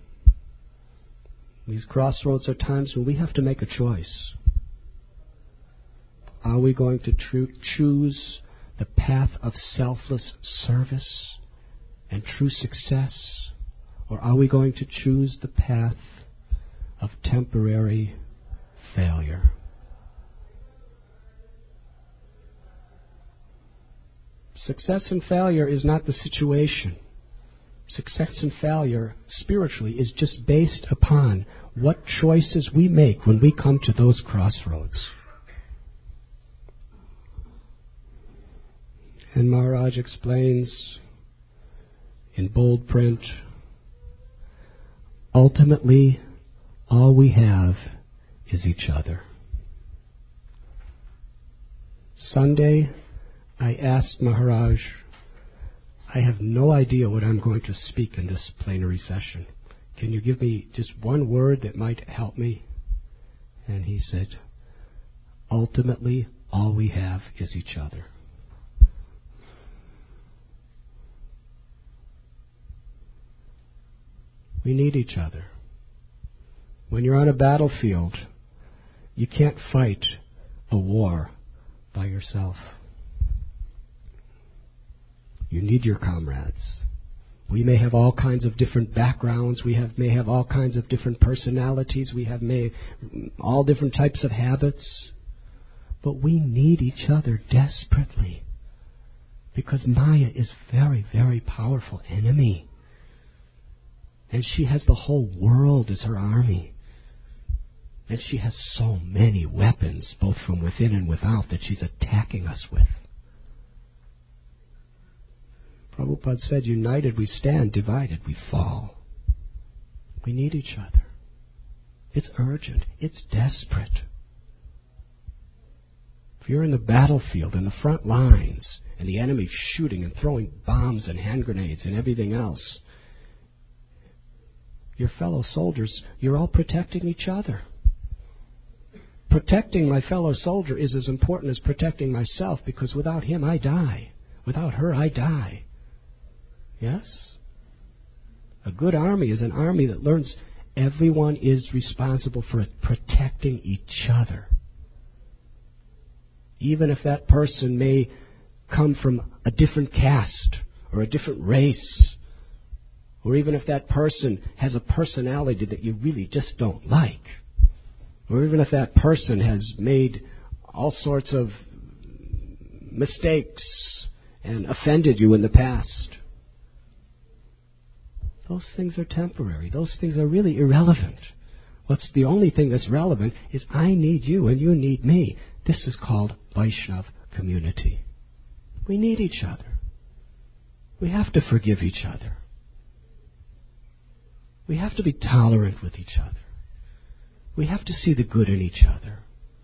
These crossroads are times when we have to make a choice. Are we going to tr- choose the path of selfless service and true success, or are we going to choose the path of temporary failure? Success and failure is not the situation. Success and failure spiritually is just based upon what choices we make when we come to those crossroads. And Maharaj explains in bold print, ultimately, all we have is each other. Sunday, I asked Maharaj, I have no idea what I'm going to speak in this plenary session. Can you give me just one word that might help me? And he said, ultimately, all we have is each other. We need each other. When you're on a battlefield, you can't fight a war by yourself. You need your comrades. We may have all kinds of different backgrounds. We have may have all kinds of different personalities. We have may all different types of habits. But we need each other desperately. Because Maya is very, very powerful enemy. And she has the whole world as her army. And she has so many weapons, both from within and without, that she's attacking us with. Prabhupada said, united we stand, divided we fall. We need each other. It's urgent. It's desperate. If you're in the battlefield, in the front lines, and the enemy's shooting and throwing bombs and hand grenades and everything else, your fellow soldiers, you're all protecting each other. Protecting my fellow soldier is as important as protecting myself, because without him I die. Without her I die. Yes? A good army is an army that learns everyone is responsible for protecting each other. Even if that person may come from a different caste or a different race, or even if that person has a personality that you really just don't like, or even if that person has made all sorts of mistakes and offended you in the past. Those things are temporary. Those things are really irrelevant. What's the only thing that's relevant is I need you and you need me. This is called Vaishnav community. We need each other. We have to forgive each other. We have to be tolerant with each other. We have to see the good in each other.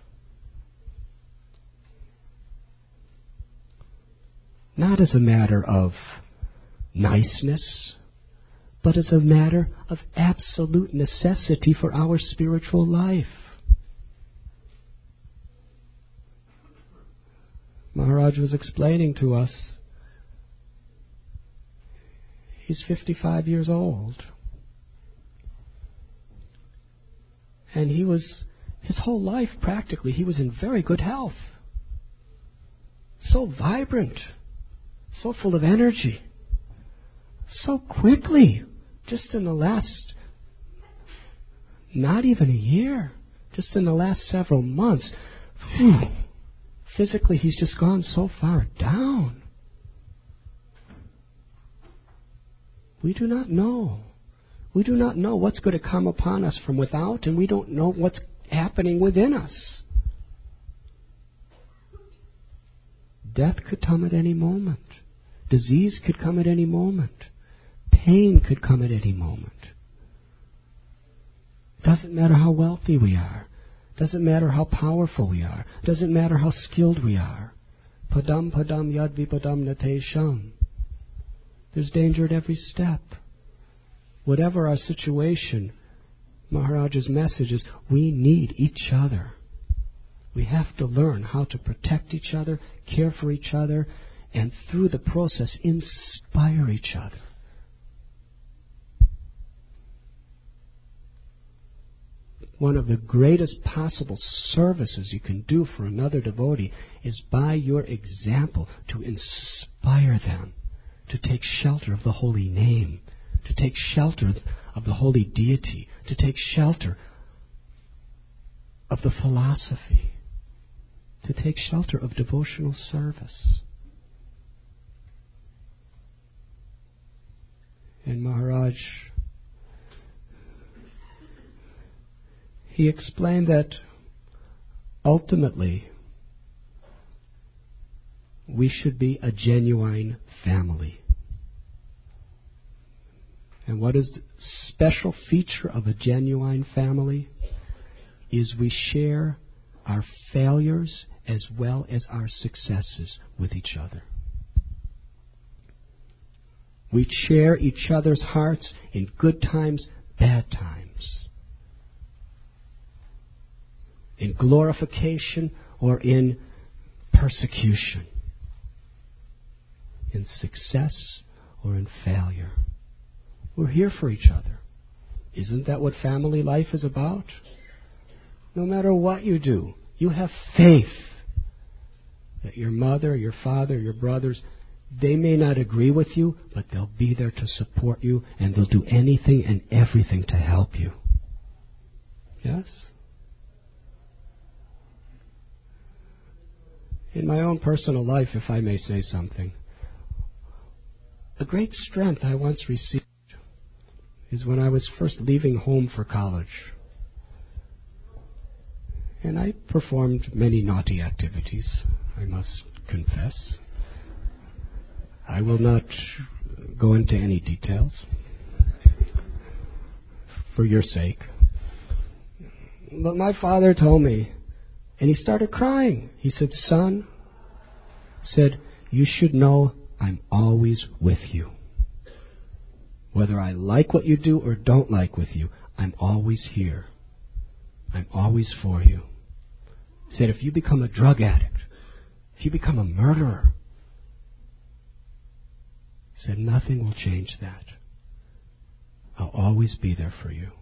Not as a matter of niceness, but as a matter of absolute necessity for our spiritual life. Maharaj was explaining to us, he's fifty-five years old. And he was, his whole life practically, he was in very good health. So vibrant, so full of energy. So quickly, just in the last, not even a year, just in the last several months, whew, physically he's just gone so far down. We do not know. We do not know what's going to come upon us from without, and we don't know what's happening within us. Death could come at any moment. Disease could come at any moment. Pain could come at any moment. Doesn't matter how wealthy we are. Doesn't matter how powerful we are. Doesn't matter how skilled we are. Padam padam yad vipadam natesham. There's danger at every step. Whatever our situation, Maharaj's message is, we need each other. We have to learn how to protect each other, care for each other, and through the process inspire each other. One of the greatest possible services you can do for another devotee is by your example to inspire them to take shelter of the holy name, to take shelter of the holy deity, to take shelter of the philosophy, to take shelter of devotional service. And Maharaj, he explained that ultimately we should be a genuine family. And what is the special feature of a genuine family? Is we share our failures as well as our successes with each other. We share each other's hearts in good times, bad times. In glorification or in persecution. In success or in failure. We're here for each other. Isn't that what family life is about? No matter what you do, you have faith that your mother, your father, your brothers, they may not agree with you, but they'll be there to support you, and they'll do anything and everything to help you. Yes? In my own personal life, if I may say something, a great strength I once received is when I was first leaving home for college. And I performed many naughty activities, I must confess. I will not go into any details for your sake. But my father told me, and he started crying. He said, son, said, you should know I'm always with you. Whether I like what you do or don't like with you, I'm always here. I'm always for you. He said, if you become a drug addict, if you become a murderer, he said, nothing will change that. I'll always be there for you.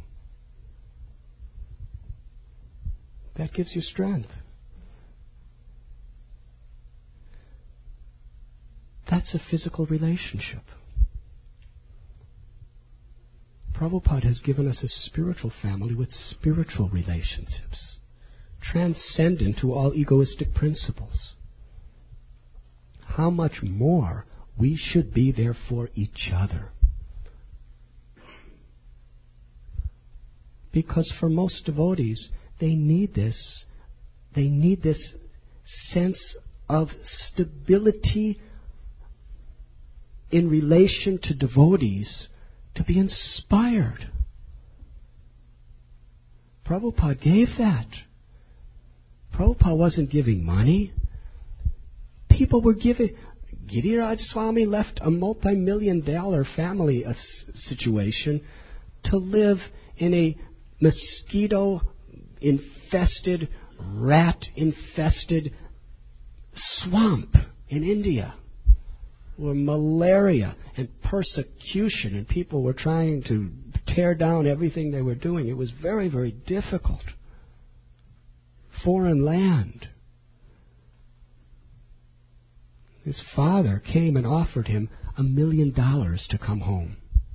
That gives you strength. That's a physical relationship. Prabhupada has given us a spiritual family with spiritual relationships, transcendent to all egoistic principles. How much more we should be there for each other. Because for most devotees, they need this. They need this sense of stability in relation to devotees to be inspired. Prabhupada gave that. Prabhupada wasn't giving money. People were giving. Giriraj Swami left a multi-million dollar family a situation to live in a mosquito-infested, rat-infested swamp in India, where malaria and persecution and people were trying to tear down everything they were doing. It was very, very difficult. Foreign land. His father came and offered him a million dollars to come home.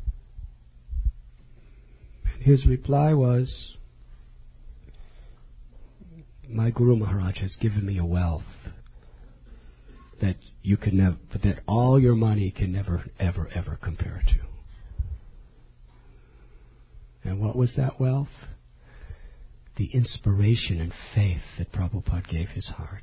And his reply was, my Guru Maharaj has given me a wealth that you can never, that all your money can never, ever, ever compare to. And what was that wealth? The inspiration and faith that Prabhupada gave his heart.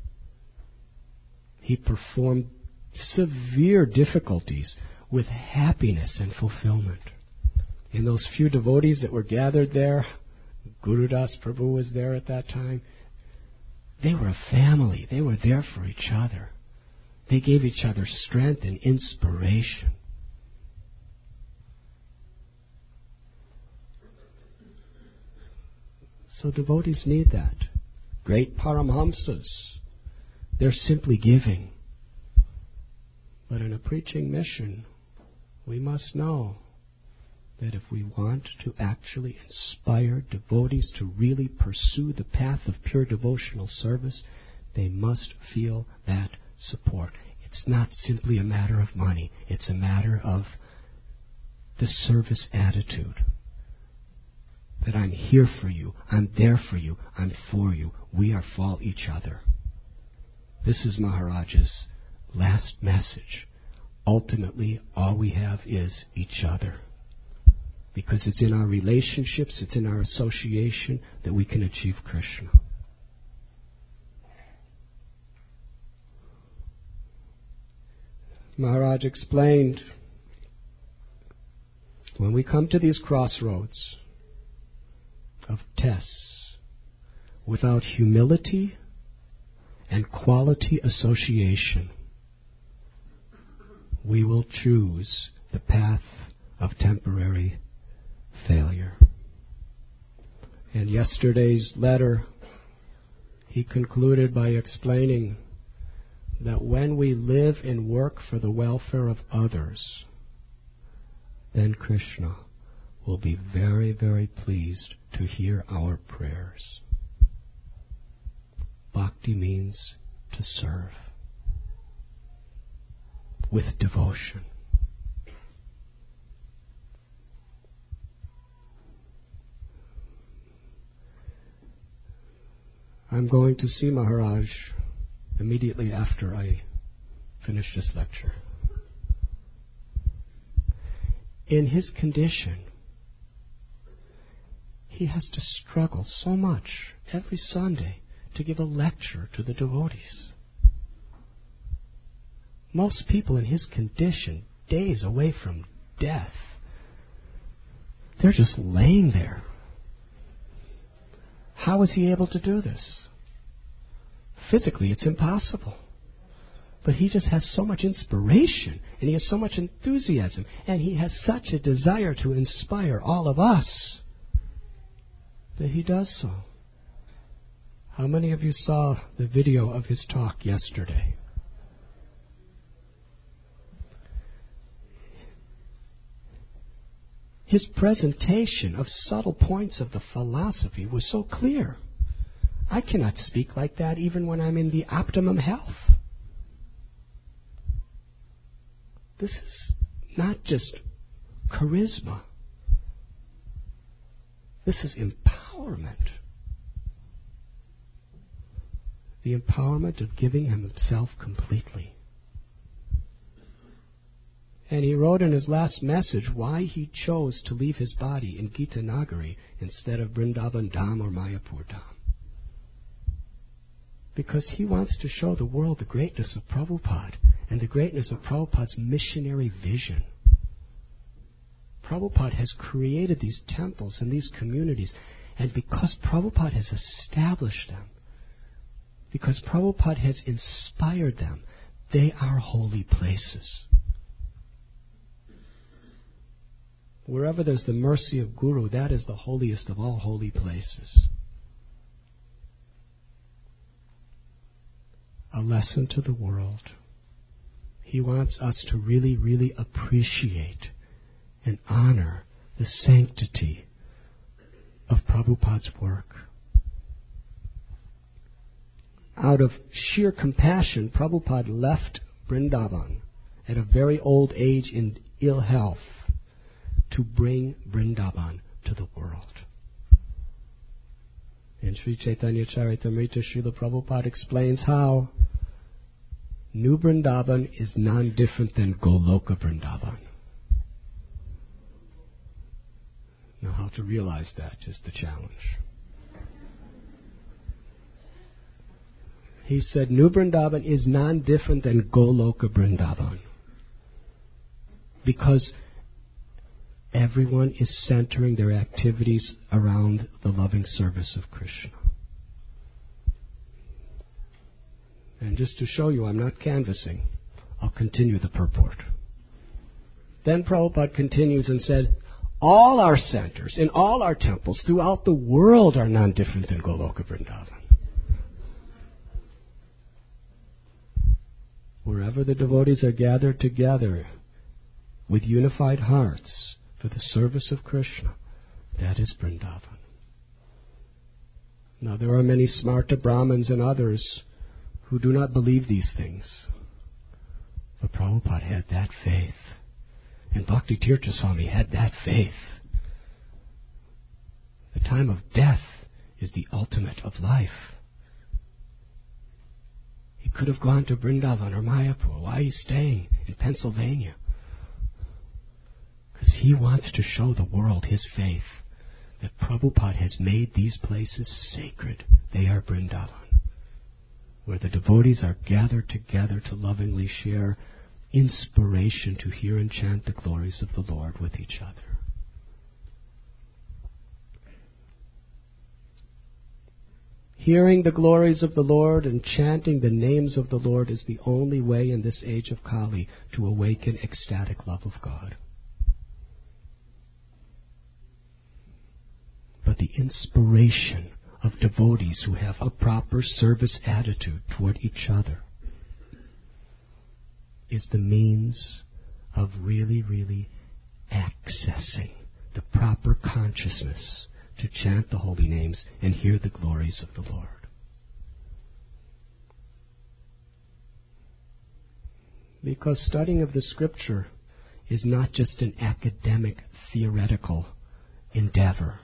He performed severe difficulties with happiness and fulfillment. In those few devotees that were gathered there, Guru Das Prabhu was there at that time, they were a family. They were there for each other. They gave each other strength and inspiration. So devotees need that. Great Paramhamsas, they're simply giving. But in a preaching mission, we must know that if we want to actually inspire devotees to really pursue the path of pure devotional service, they must feel that support. It's not simply a matter of money. It's a matter of the service attitude. That I'm here for you. I'm there for you. I'm for you. We are for each other. This is Maharaj's last message. Ultimately, all we have is each other. Because it's in our relationships, it's in our association that we can achieve Krishna. Maharaj explained, when we come to these crossroads of tests, without humility and quality association, we will choose the path of temporary failure. In yesterday's letter, he concluded by explaining that when we live and work for the welfare of others, then Krishna will be very, very pleased to hear our prayers. Bhakti means to serve with devotion. I'm going to see Maharaj immediately after I finish this lecture. In his condition, he has to struggle so much every Sunday to give a lecture to the devotees. Most people in his condition, days away from death, they're just laying there. How is he able to do this? Physically, it's impossible. But he just has so much inspiration, and he has so much enthusiasm, and he has such a desire to inspire all of us that he does so. How many of you saw the video of his talk yesterday? His presentation of subtle points of the philosophy was so clear. I cannot speak like that even when I'm in the optimum health. This is not just charisma. This is empowerment. The empowerment of giving himself completely. And he wrote in his last message why he chose to leave his body in Gita Nagari instead of Vrindavan Dham or Mayapur Dham. Because he wants to show the world the greatness of Prabhupada and the greatness of Prabhupada's missionary vision. Prabhupada has created these temples and these communities, and because Prabhupada has established them, because Prabhupada has inspired them, they are holy places. Wherever there's the mercy of Guru, that is the holiest of all holy places. A lesson to the world. He wants us to really, really appreciate and honor the sanctity of Prabhupada's work. Out of sheer compassion, Prabhupada left Vrindavan at a very old age in ill health to bring Vrindavan to the world. In Sri Chaitanya Charitamrita, Srila Prabhupada explains how New Vrindavan is non-different than Goloka Vrindavan. Now, how to realize that is the challenge. He said, New Vrindavan is non-different than Goloka Vrindavan. Because everyone is centering their activities around the loving service of Krishna. And just to show you I'm not canvassing, I'll continue the purport. Then Prabhupada continues and said, all our centers in all our temples throughout the world are non-different than Goloka Vrindavan. Wherever the devotees are gathered together with unified hearts for the service of Krishna, that is Vrindavan. Now there are many Smarta Brahmins and others who do not believe these things. But Prabhupada had that faith. And Bhakti Tirtha Swami had that faith. The time of death is the ultimate of life. He could have gone to Vrindavan or Mayapur. Why are you staying in Pennsylvania? Because he wants to show the world his faith, that Prabhupada has made these places sacred. They are Vrindavan, where the devotees are gathered together to lovingly share inspiration to hear and chant the glories of the Lord with each other. Hearing the glories of the Lord and chanting the names of the Lord is the only way in this age of Kali to awaken ecstatic love of God. But the inspiration of devotees who have a proper service attitude toward each other is the means of really, really accessing the proper consciousness to chant the holy names and hear the glories of the Lord. Because studying of the Scripture is not just an academic, theoretical endeavor.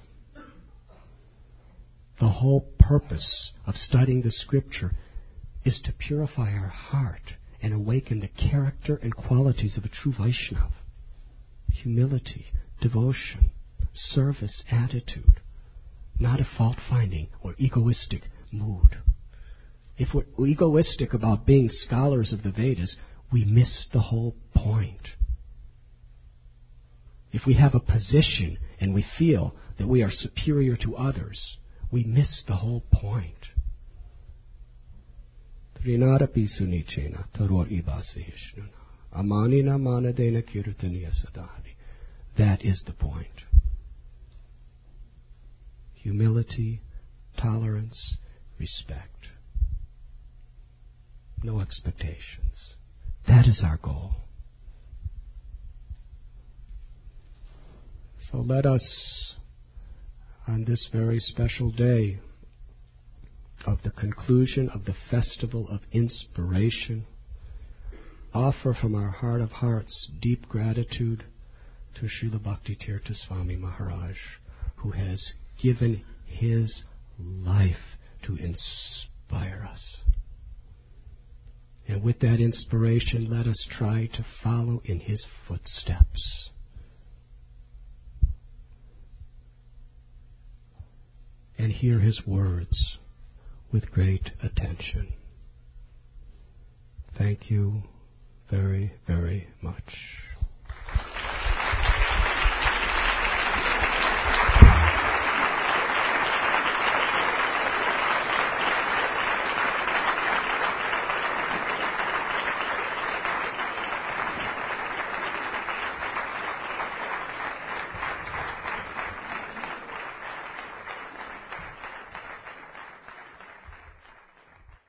The whole purpose of studying the Scripture is to purify our heart and awaken the character and qualities of a true Vaishnava. Humility, devotion, service attitude, not a fault-finding or egoistic mood. If we're egoistic about being scholars of the Vedas, we miss the whole point. If we have a position and we feel that we are superior to others, we miss the whole point. Trinadapi sunichena taror ibasi hishnuna. Amanina manadena kirtaniya sadhani. That is the point. Humility, tolerance, respect. No expectations. That is our goal. So let us, on this very special day of the conclusion of the Festival of Inspiration, offer from our heart of hearts deep gratitude to Srila Bhaktitirtha Swami Maharaj, who has given his life to inspire us. And with that inspiration, let us try to follow in his footsteps. And hear his words with great attention. Thank you very, very much.